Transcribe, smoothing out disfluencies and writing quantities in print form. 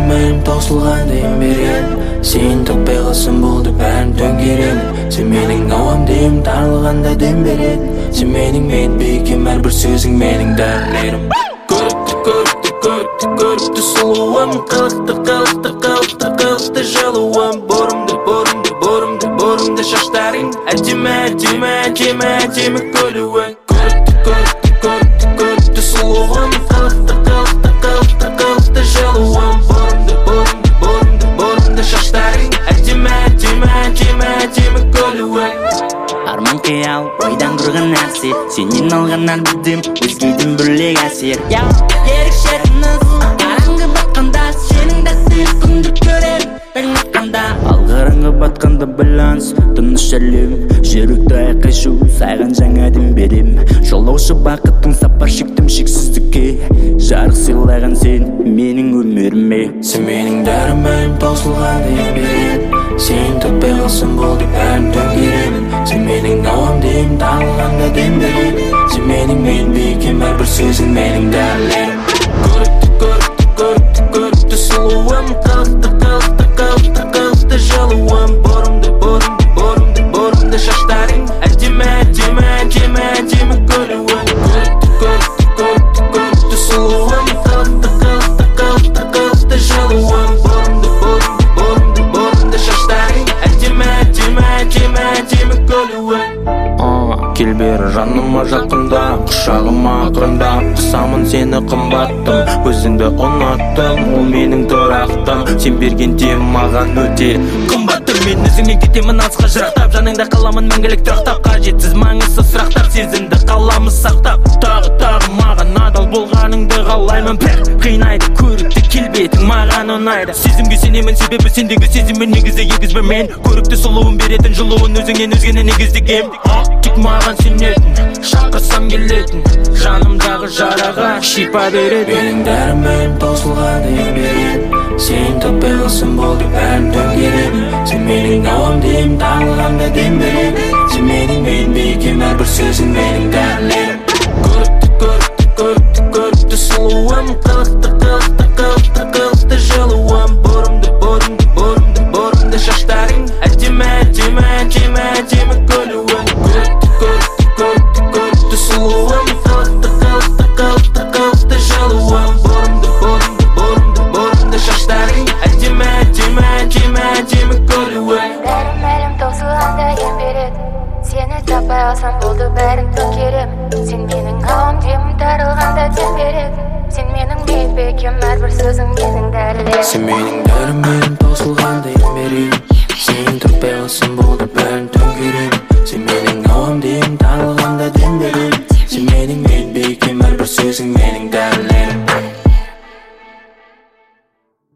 дәрімім таусылған дейін береді. Сен таппай қалсам болды бәрін төңкеремін. Сен менің ауам дейім тарылғанда дем береді. Сен менің бейкем әрбір сөзің менің дәрілерім. Көрікті сұлуым, қылықты жалуым. Борымды шаштарың әдемі көлуің. Көрікті сұлуым, қылықты жалуым. Борымды шаштарың әдемі көлуің. Арман қиял, ойдан құрған нәрсе, сенен алған әрбірден өзгеден бөлек әсер. Ерекше тыныс, қараңғы батқанда сенің дәстер күнді көрем таң атқанда. Ал қараңғы батқанда байланыс, тыныш әлем, жүректі айқашу, саған жаңа дем берем. Жолаушы бақыттың сапар шектім шексіздікке, жарық сыйлаған сен менің өміріме. Сен менің дәрімім таусылған дейін береді. Сен таппай қалсам болды бәрін төңкеремін. Сен менің ауам дейім тарылғанда дем береді. Сен менің бейкем әрбір сөзің менің дәрілерім. Көрікті сұлуым, қылықты жалуым. Борымды шаштарың әдемі көлуің. Көрікті сұлуым, қылықты жалуым. Борымды шаштарың әдемі көлуің. Кел бері жаныма жақында, құшағыма ақырында. Қысамын сені қымбаттым, өзіңді ұнаттым, ол менің тұрақтым. Сен берген маған өте қымбаттым. Мен өзіңнен кетемін алысқа жырақтап, жаныңда қаламын мәңгілік тұрақтап. Қажетсіз маңызсыз сұрақтар, сезімді қаламыз сақтап. Тағы маған адал болғаныңды қалаймын. Бір қинайды көрікті келбетің маған ұнайды. Сезімге сенемін, себебі сендегі сезіммен негізі егізбі мен. Көрікті сұлуын беретін жылуын өзіңнен өзгені негіздегем. Тек маған сенетін, шақырсам келетін, жанымдағы жараға шипа береді. Менің дәрімім таусылған дейін береді. Сен таппай қалсам болды бәрін төңкеремін. Сен менің ауам дейім тарылғанда дем береді. Сен менің бейкем әрбір сөзің менің дәрілерім. Көрікті сұлуым, қылықты жалуым. Борымды шаштарың әдемі көлуің. Көрікті сұлуым, қылықты жалуым. Борымды шаштарың әдемі көлуің. Дәрім таусылғанда ем береді. Сені таппай қалсам болды бәрін төңкеремін. Сен менің ауам дейім тарылғанда дем береді. Сен менің бейкем әрбір сөзің менің дәрілерім. Сен менің дәрімім таусылғанда ем береді. Сен таппай қалсам болды бәрін төңкеремін. Сен менің ауам дейім тарылғанда дем береді. Сен менің бейкем әрбір сөзің менің дәрілерім.